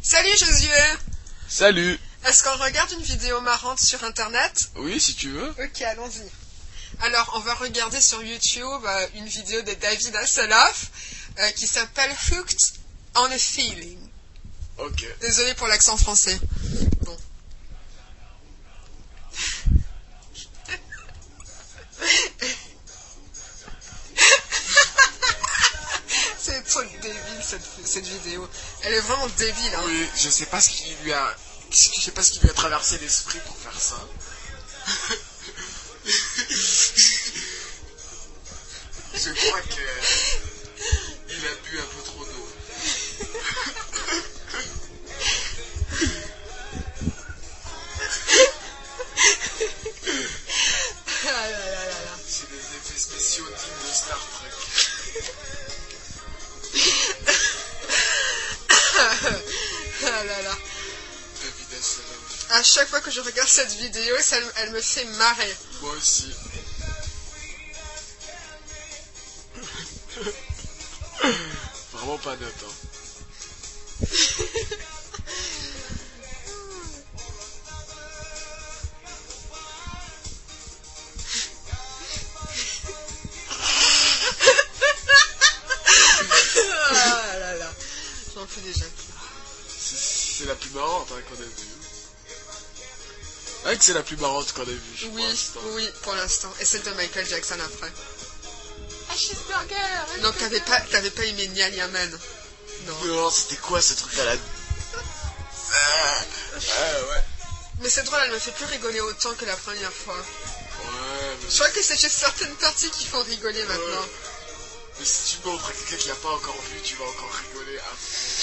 Salut Josué. Salut. Est-ce qu'on regarde une vidéo marrante sur internet? Oui, si tu veux. Ok, allons-y. Alors, on va regarder sur YouTube une vidéo de David Hasselhoff qui s'appelle Hooked on a Feeling. Ok. Désolé pour l'accent français. Bon. C'est trop débile cette vidéo. Elle est vraiment débile. Hein. Oui, je sais pas ce qui lui a traversé l'esprit pour faire ça. Je crois que il a bu un peu trop d'eau. C'est des effets spéciaux dignes de Star Trek. Ah là là. David Hasselhoff. À chaque fois que je regarde cette vidéo, elle me fait marrer. Moi aussi. Vraiment pas note, hein. Ah là là. J'en peux déjà plus. C'est la plus marrante hein, qu'on a vue. C'est vrai que c'est la plus marrante qu'on a vue, Oui, oui, pour l'instant. Et celle de Michael Jackson après. Un cheeseburger. Donc t'avais pas aimé Nia Yaman. Non. Non, c'était quoi ce truc à la... Ah, ouais. Mais c'est drôle, elle me fait plus rigoler autant que la première fois. Ouais, mais... Je crois que c'est juste certaines parties qui font rigoler maintenant. Mais si tu montres à quelqu'un qui l'a pas encore vu, tu vas encore rigoler à fond.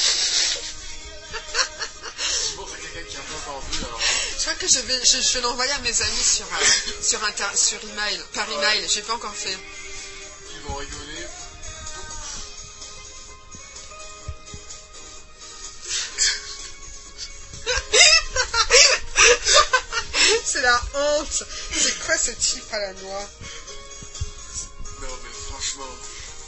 Si tu montres à quelqu'un qui l'a pas encore vu, alors... Je crois que je vais l'envoyer à mes amis sur email, par email. J'ai pas encore fait. Ils vont rigoler. C'est la honte. C'est quoi ce type à la noix? Non mais franchement...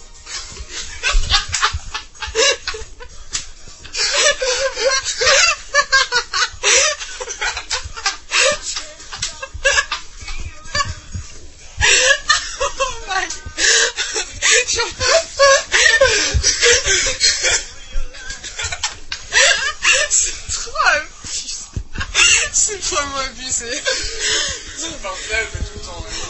C'est trop abusé. C'est vraiment abusé. Cette partie-là, elle fait tout le temps rire.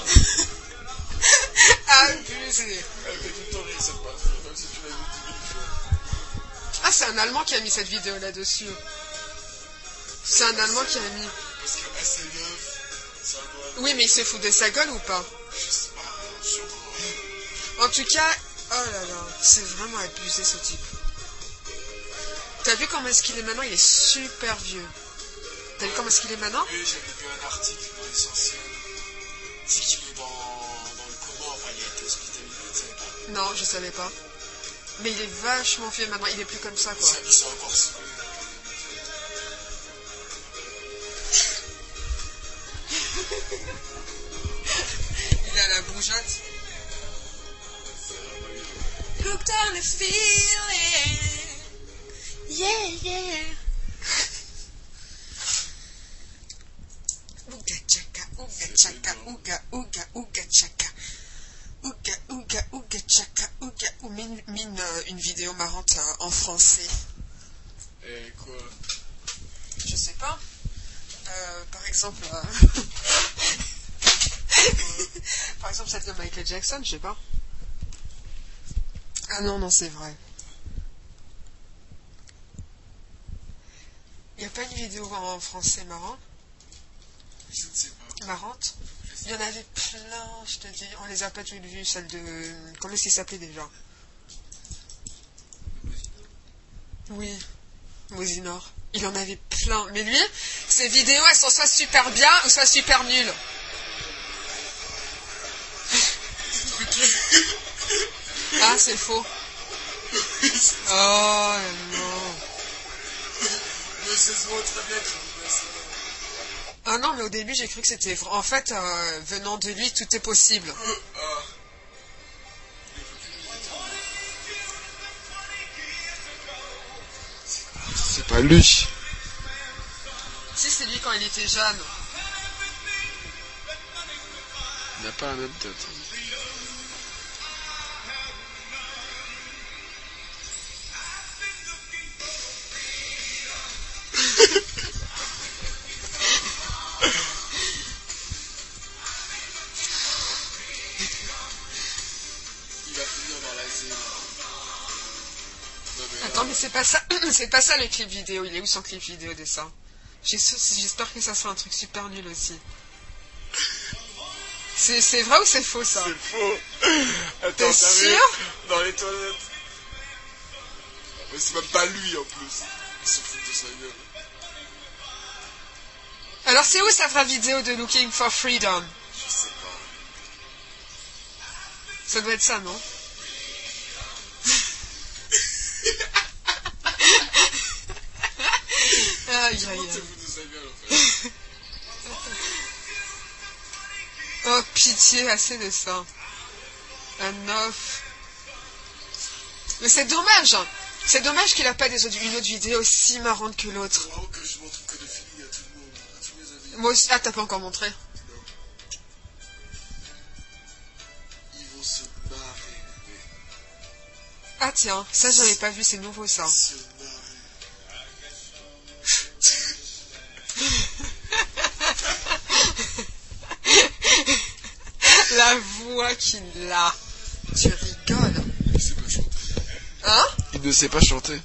Abusé. Elle fait tout le temps rire cette partie, même si tu l'as vu 10 000 fois. Ah, c'est un Allemand qui a mis cette vidéo là-dessus. C'est un Allemand qui a mis. Parce que Hasselhoff, c'est un doigt. Oui, mais il se fout de sa gueule ou pas? Je sais pas, sûrement. En tout cas, oh là là, c'est vraiment abusé ce type. T'as vu comment est-ce qu'il est maintenant? Il est super vieux. T'as vu comment est-ce qu'il est maintenant? Oui, j'avais lu un article dans l'essentiel. C'est qu'il est dans le coma, enfin il a été hospitalisé, tu savais pas. Non, je savais pas. Mais il est vachement vieux maintenant, il est plus comme ça quoi. Ils sont encore saoulés. Il a la bougeotte. Hooked on a feeling. Yeah, yeah. Ouga chaka, ouga chaka, ouga, ouga, ouga chaka. Ouga, ouga, ouga chaka, ouga. Ou mine une vidéo marrante en français. Et quoi? Je sais pas. Par exemple... Par exemple celle de Michael Jackson, je sais pas. Ah non, non, c'est vrai. Y a pas une vidéo en français marrant? Je ne sais pas. Marrante? Il y en avait plein, je te dis. On les a pas toutes vues, celle de... Comment est-ce qu'il s'appelait déjà? Oui, Mosinor. Il en avait plein. Mais lui, ses vidéos, elles sont soit super bien ou soit super nulles. Ah, c'est faux. Oh non. Mais c'est souvent très bien qu'il vous fasse ça. Ah non, mais au début, j'ai cru que c'était... En fait, venant de lui, tout est possible. pas lui. Si, c'est lui quand il était jeune. Il n'a pas la même tête. Il va finir dans l'asile. Non, mais Attends, mais c'est pas ça, c'est pas ça le clip vidéo. Il est où son clip vidéo de ça? J'espère que ça sera un truc super nul aussi. C'est vrai ou c'est faux ça? C'est faux. Attends, T'es t'as vu? sûr? Dans les toilettes. Mais c'est même pas lui en plus. Il se fout de sa gueule. Alors c'est où sa vraie vidéo de Looking for Freedom? Je sais pas. Ça doit être ça, non? Aïe Tout le aïe monde se aïe. fout de sa gueule en fait. Oh pitié, assez de ça. Un off. Mais c'est dommage, hein. C'est dommage qu'il a pas une autre vidéo aussi marrante que l'autre. c'est vraiment que je montre que de filles à tout le monde, à tous mes amis. Moi aussi. Ah, t'as pas encore montré? Non. Ils vont se marrer. Ah tiens, ça j'avais pas vu, c'est nouveau ça. Se marrer. La voix qu'il a. Tu rigoles. Il sait pas chanter. Hein? Il ne sait pas chanter.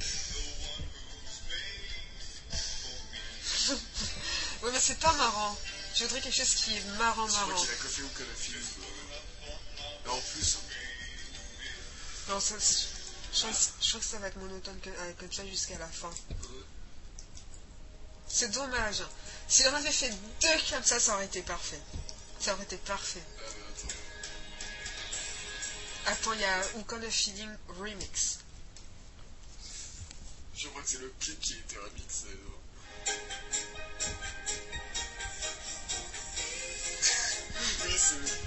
Ouais, mais c'est pas marrant. Je voudrais quelque chose qui est marrant, Je crois marrant. qu'il a coiffé ou que la fille. Et en plus, Non, ça, je crois que ça va être monotone comme ça jusqu'à la fin. C'est dommage. S'il en avait fait deux comme ça aurait été parfait. Ça aurait été parfait. attends. Attends, il y a Who Kind of Feeling Remix. Je crois que c'est le clip qui a été remixé. Oui, c'est...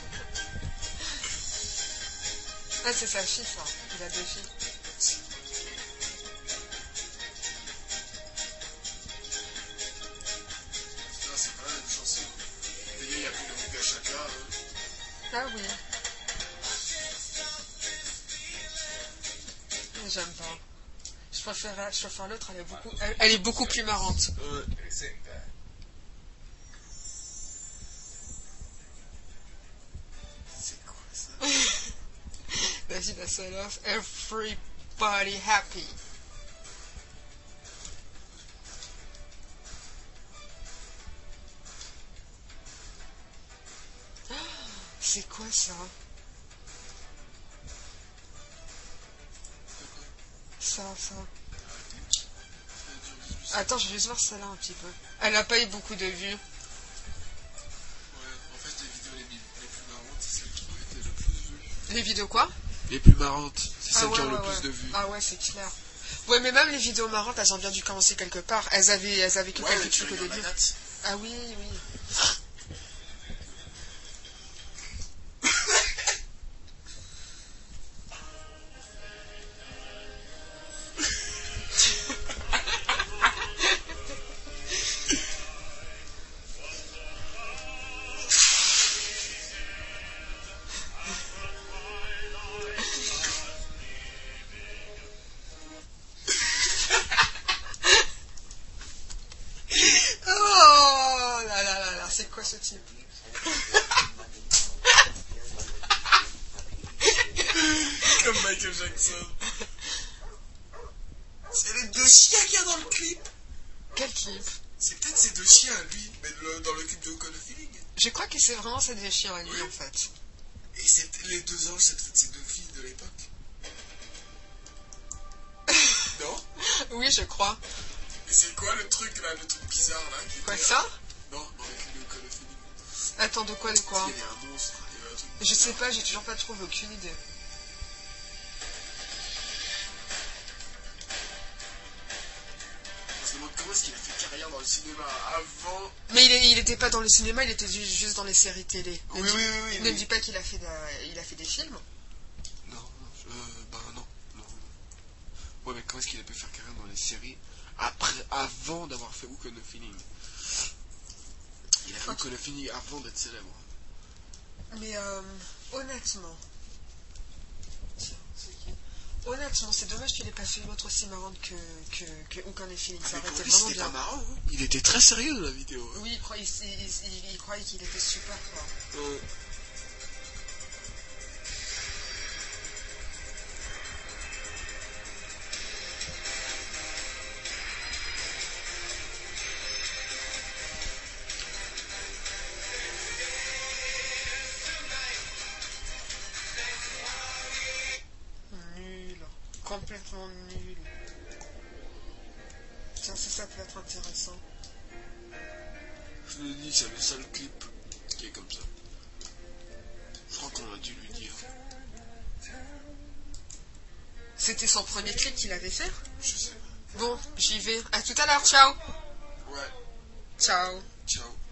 Ah, c'est sa fille, ça. Il a deux filles. Ah, c'est pas la même chanson. D'ailleurs, il y a plus de Muga Chaka. Ah oui. Mais j'aime pas. Je préfère l'autre, elle est beaucoup plus marrante. C'est quoi ça? Vas-y, la seule off. Everybody happy. C'est quoi ça? Ça. Attends, je vais juste voir celle-là un petit peu. Elle a pas eu beaucoup de vues. Ouais, en fait, les vidéos les plus marrantes, c'est celles qui ont été le plus vues. Les vidéos quoi? Les plus marrantes, c'est celles qui ont le ouais. plus de vues. Ah ouais, c'est clair. Ouais, mais même les vidéos marrantes, elles ont bien dû commencer quelque part. Elles avaient que Ouais, quelques trucs au début. Ah oui. Oh là, c'est quoi ce type? Comme Michael Jackson. C'est les deux chiens qu'il y a dans le clip. Quel clip? C'est peut-être ces deux chiens, lui, mais dans le clip de Who Kind of Feeling. Je crois que c'est vraiment ces deux chiens à lui, en fait. Et c'est les deux anges, c'est peut-être ces deux filles de l'époque. Non? Oui, je crois. Et c'est quoi le truc là, le truc bizarre là qui Quoi, était- ça? Non, dans les clips de Who Kind of Feeling. Attends, de quoi? Il y avait un monstre, il y avait un truc. Je sais pas, j'ai toujours pas trouvé aucune idée. On se demande comment est-ce qu'il a fait carrière dans le cinéma avant. Mais il était pas dans le cinéma, il était juste dans les séries télé. Oui. Ne me dis pas qu'il a fait des films. Non, bah non. Ouais, mais comment est-ce qu'il a pu faire carrière dans les séries avant d'avoir fait Hook on a Feeling? Il a fait Hook on a Feeling avant d'être célèbre. Mais honnêtement, honnêtement, c'est dommage qu'il ait pas fait une autre aussi marrante que Hook on a Feeling. Ça aurait été vraiment C'était bien. pas marrant, hein. Il était très sérieux dans la vidéo. Hein. Oui, il croyait qu'il était super fort. Nul. Complètement nul. Tiens, ça peut être intéressant. Je le dis, c'est le seul clip qui est comme ça. Je crois qu'on a dû lui dire. C'était son premier clip qu'il avait fait. Je sais pas. Bon, j'y vais. À tout à l'heure, ciao. Ouais, Ciao. ciao.